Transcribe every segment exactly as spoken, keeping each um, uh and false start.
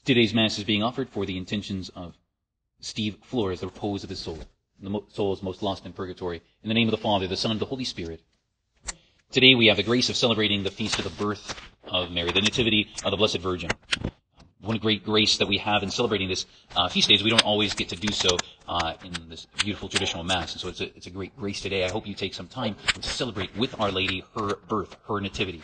Today's Mass is being offered for the intentions of Steve Flores, the repose of his soul, the soul is most lost in purgatory. In the name of the Father, the Son, and the Holy Spirit. Today we have the grace of celebrating the feast of the birth of Mary, the Nativity of the Blessed Virgin. One great grace that we have in celebrating this uh, feast day is we don't always get to do so uh, in this beautiful traditional Mass. And so it's a, it's a great grace today. I hope you take some time to celebrate with Our Lady her birth, her Nativity.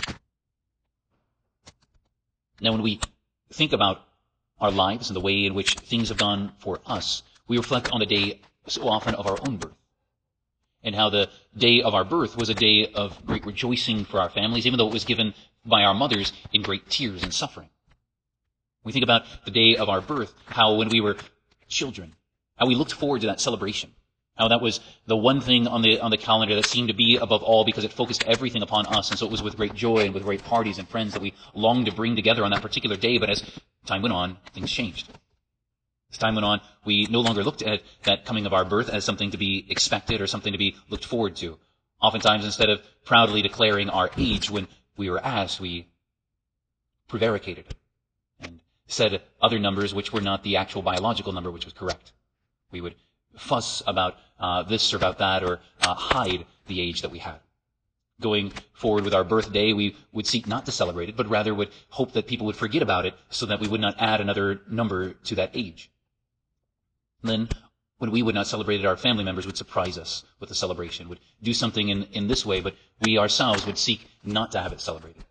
Now, when we think about our lives and the way in which things have gone for us, we reflect on the day so often of our own birth, and how the day of our birth was a day of great rejoicing for our families, even though it was given by our mothers in great tears and suffering. We think about the day of our birth, how when we were children, how we looked forward to that celebration, how that was the one thing on the on the calendar that seemed to be above all because it focused everything upon us, and so it was with great joy and with great parties and friends that we longed to bring together on that particular day. But as time went on, things changed. As time went on, we no longer looked at that coming of our birth as something to be expected or something to be looked forward to. Oftentimes, instead of proudly declaring our age when we were asked, we prevaricated and said other numbers which were not the actual biological number which was correct. We would fuss about uh, this or about that, or uh, hide the age that we had. Going forward with our birthday, we would seek not to celebrate it, but rather would hope that people would forget about it so that we would not add another number to that age. And then, when we would not celebrate it, our family members would surprise us with the celebration, would do something in, in this way, but we ourselves would seek not to have it celebrated.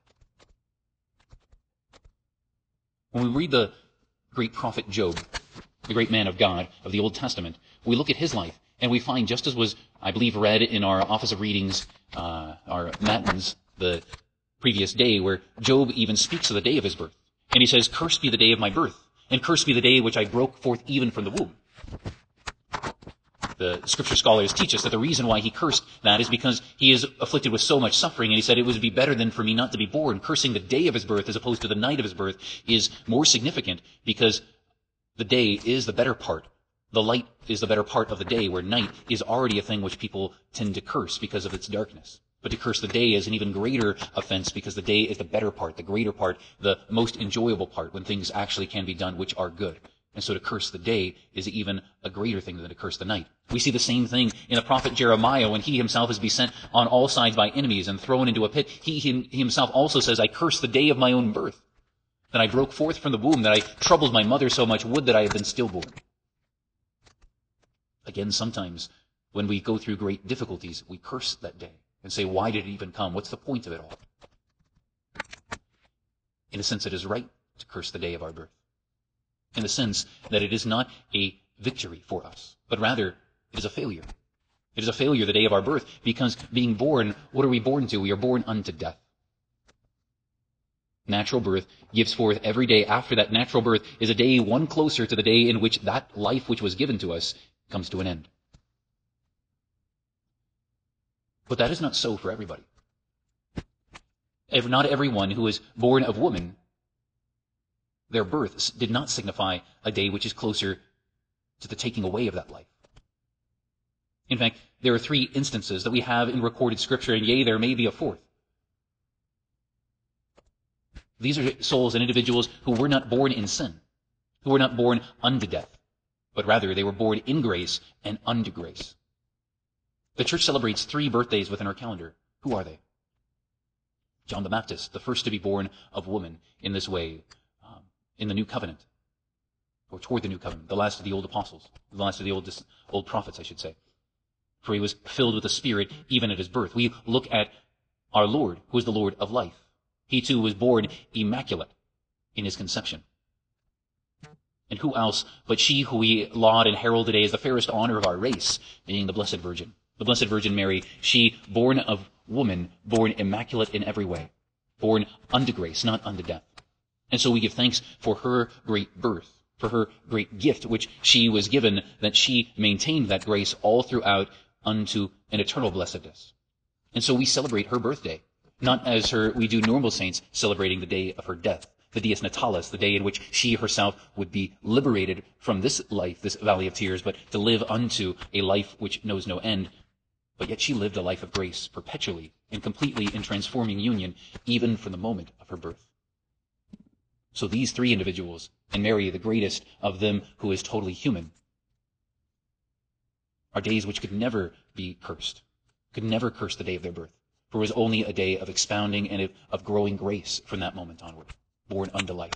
When we read the great prophet Job, the great man of God of the Old Testament, we look at his life, and we find, just as was, I believe, read in our Office of Readings, uh, our Matins, the previous day, where Job even speaks of the day of his birth. And he says, "Cursed be the day of my birth, and cursed be the day which I broke forth even from the womb." The scripture scholars teach us that the reason why he cursed that is because he is afflicted with so much suffering, and he said it would be better than for me not to be born. Cursing the day of his birth as opposed to the night of his birth is more significant, because the day is the better part. The light is the better part of the day, where night is already a thing which people tend to curse because of its darkness. But to curse the day is an even greater offense, because the day is the better part, the greater part, the most enjoyable part, when things actually can be done which are good. And so to curse the day is even a greater thing than to curse the night. We see the same thing in the prophet Jeremiah, when he himself is beset on all sides by enemies and thrown into a pit. He, he himself also says, "I curse the day of my own birth, that I broke forth from the womb, that I troubled my mother so much, would that I had been stillborn." Again, sometimes when we go through great difficulties, we curse that day and say, why did it even come? What's the point of it all? In a sense, it is right to curse the day of our birth, in the sense that it is not a victory for us, but rather it is a failure. It is a failure the day of our birth, because being born, what are we born to? We are born unto death. Natural birth gives forth every day after that natural birth is a day one closer to the day in which that life which was given to us comes to an end. But that is not so for everybody. Not everyone who is born of woman, their birth did not signify a day which is closer to the taking away of that life. In fact, there are three instances that we have in recorded Scripture, and yea, there may be a fourth. These are souls and individuals who were not born in sin, who were not born unto death, but rather they were born in grace and unto grace. The Church celebrates three birthdays within our calendar. Who are they? John the Baptist, the first to be born of woman in this way, um, in the New Covenant, or toward the New Covenant, the last of the old apostles, the last of the old, old prophets, I should say. For he was filled with the Spirit even at his birth. We look at our Lord, who is the Lord of life. He too was born immaculate in his conception. And who else but she who we laud and herald today as the fairest honor of our race, being the Blessed Virgin. The Blessed Virgin Mary, she born of woman, born immaculate in every way, born unto grace, not unto death. And so we give thanks for her great birth, for her great gift, which she was given, that she maintained that grace all throughout unto an eternal blessedness. And so we celebrate her birthday, not as her we do normal saints celebrating the day of her death, the Dies Natalis, the day in which she herself would be liberated from this life, this valley of tears, but to live unto a life which knows no end. But yet she lived a life of grace perpetually and completely in transforming union, even from the moment of her birth. So these three individuals, and Mary, the greatest of them who is totally human, are days which could never be cursed, could never curse the day of their birth, for it was only a day of expounding and of growing grace from that moment onward, born unto life.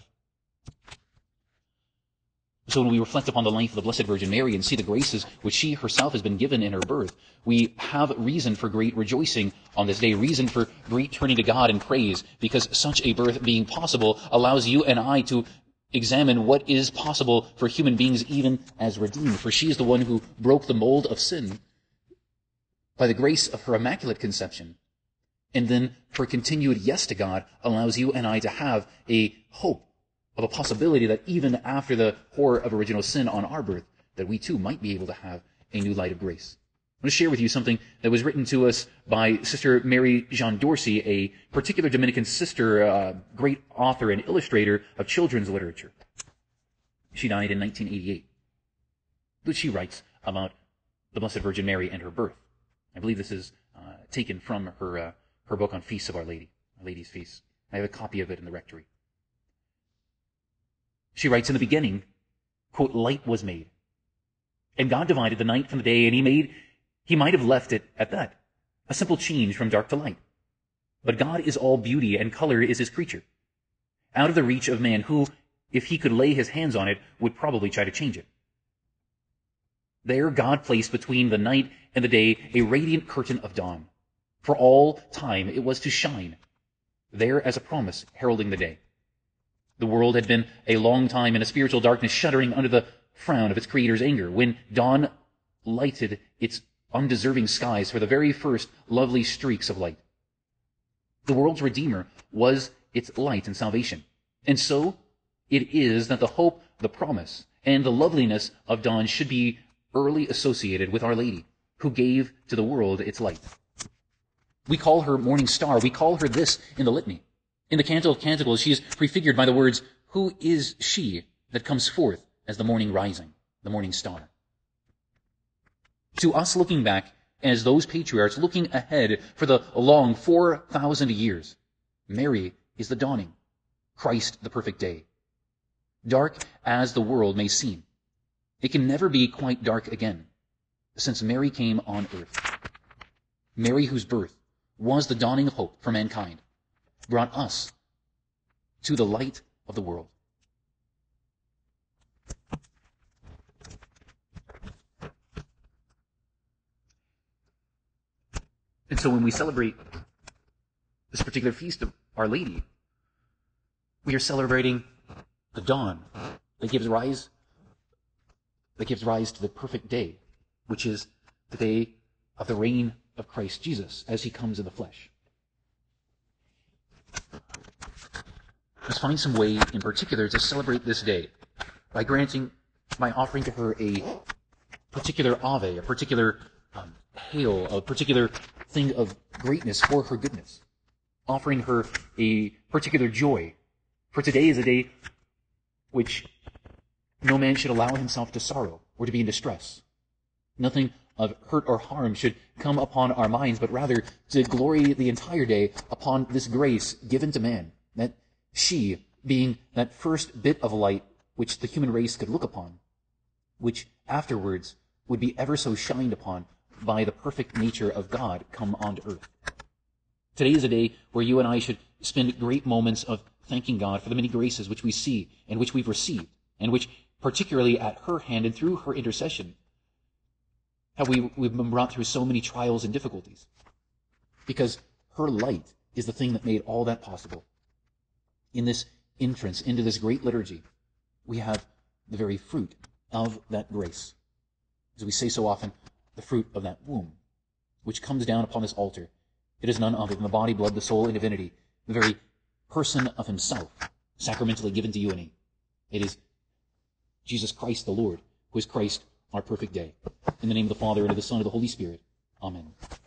So when we reflect upon the life of the Blessed Virgin Mary and see the graces which she herself has been given in her birth, we have reason for great rejoicing on this day, reason for great turning to God in praise, because such a birth being possible allows you and I to examine what is possible for human beings even as redeemed. For she is the one who broke the mold of sin by the grace of her immaculate conception. And then her continued yes to God allows you and I to have a hope of a possibility that even after the horror of original sin on our birth, that we too might be able to have a new light of grace. I'm going to share with you something that was written to us by Sister Mary Jean Dorsey, a particular Dominican sister, uh, great author and illustrator of children's literature. She died in nineteen eighty-eight. But she writes about the Blessed Virgin Mary and her birth. I believe this is uh, taken from her uh, her book on Feasts of Our Lady, Our Lady's Feasts. I have a copy of it in the rectory. She writes, in the beginning, quote, light was made. And God divided the night from the day, and he made, he might have left it at that. A simple change from dark to light. But God is all beauty, and color is his creature. Out of the reach of man, who, if he could lay his hands on it, would probably try to change it. There God placed between the night and the day a radiant curtain of dawn. For all time it was to shine, there as a promise heralding the day. The world had been a long time in a spiritual darkness, shuddering under the frown of its Creator's anger, when dawn lighted its undeserving skies for the very first lovely streaks of light. The world's Redeemer was its light and salvation. And so it is that the hope, the promise, and the loveliness of dawn should be early associated with Our Lady, who gave to the world its light. We call her Morning Star. We call her this in the litany. In the Canticle of Canticles, she is prefigured by the words, who is she that comes forth as the morning rising, the morning star? To us looking back as those patriarchs looking ahead for the long four thousand years, Mary is the dawning, Christ the perfect day. Dark as the world may seem, it can never be quite dark again, since Mary came on earth. Mary, whose birth was the dawning of hope for mankind, brought us to the light of the world. And so when we celebrate this particular feast of Our Lady, we are celebrating the dawn that gives rise, that gives rise to the perfect day, which is the day of the reign of Christ Jesus as he comes in the flesh. Let's find some way in particular to celebrate this day by granting, by offering to her a particular Ave, a particular um, hail, a particular thing of greatness for her goodness, offering her a particular joy. For today is a day which no man should allow himself to sorrow or to be in distress. Nothing of hurt or harm should come upon our minds, but rather to glory the entire day upon this grace given to man, that she, being that first bit of light which the human race could look upon, which afterwards would be ever so shined upon by the perfect nature of God come on earth. Today is a day where you and I should spend great moments of thanking God for the many graces which we see and which we've received, and which, particularly at her hand and through her intercession, have we, we've been brought through so many trials and difficulties. Because her light is the thing that made all that possible. In this entrance into this great liturgy, we have the very fruit of that grace. As we say so often, the fruit of that womb, which comes down upon this altar. It is none other than the body, blood, the soul, and divinity, the very person of himself, sacramentally given to you and me. It is Jesus Christ the Lord, who is Christ, our perfect day. In the name of the Father, and of the Son, and of the Holy Spirit. Amen.